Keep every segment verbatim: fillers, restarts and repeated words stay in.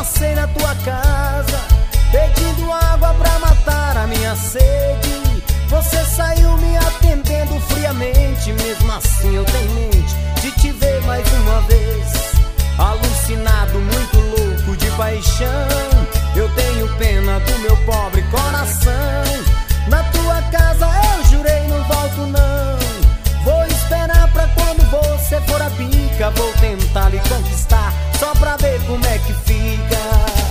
passei na tua casa pedindo água pra matar a minha sede. Você saiu me atendendo friamente, mesmo assim eu tenho mente de te ver mais uma vez. Alucinado, muito louco de paixão, eu tenho pena do meu pobre coração. Na tua casa eu jurei não volto não. Vou esperar pra quando você for a bica. Vou tentar lhe conquistar só pra ver como é que fica.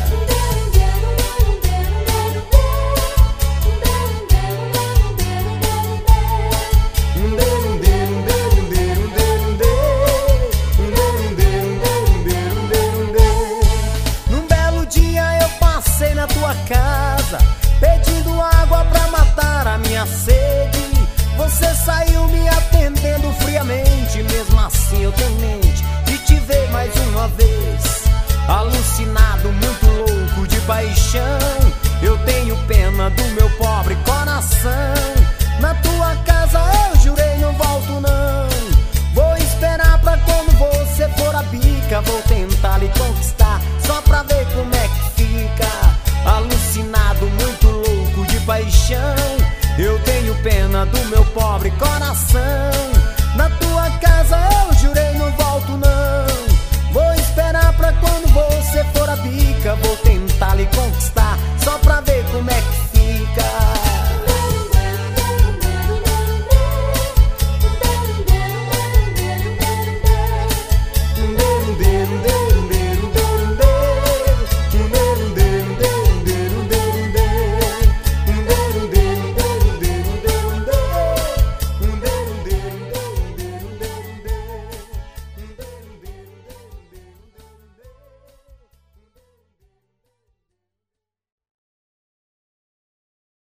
Na tua casa pedindo água pra matar a minha sede. Você saiu me atendendo friamente, mesmo assim eu tenho mente de te ver mais uma vez. Alucinado, muito louco de paixão, eu tenho pena do meu pobre coração. Na tua casa eu jurei não volto não. Vou esperar pra quando você for a bica. Vou tentar lhe conquistar